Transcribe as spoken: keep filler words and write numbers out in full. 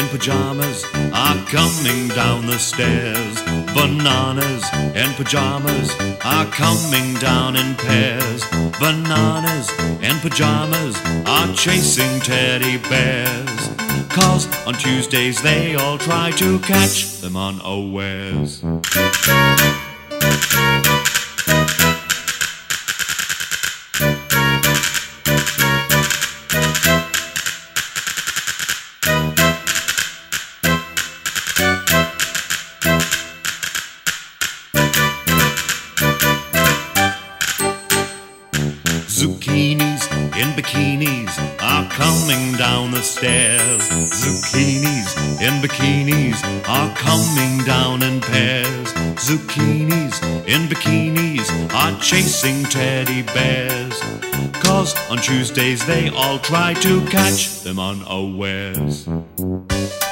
pajamas are coming down the stairs. Bananas in pajamas are coming down in pairs. Bananas in pajamas are chasing teddy bears. 'Cause on Tuesdays they all try to catch them unawares. Zucchinis in bikinis are coming down the stairs. Zucchinis in bikinis are coming down in pairs. Zucchinis in bikinis are chasing teddy bears. 'Cause on Tuesdays they all try to catch them unawares.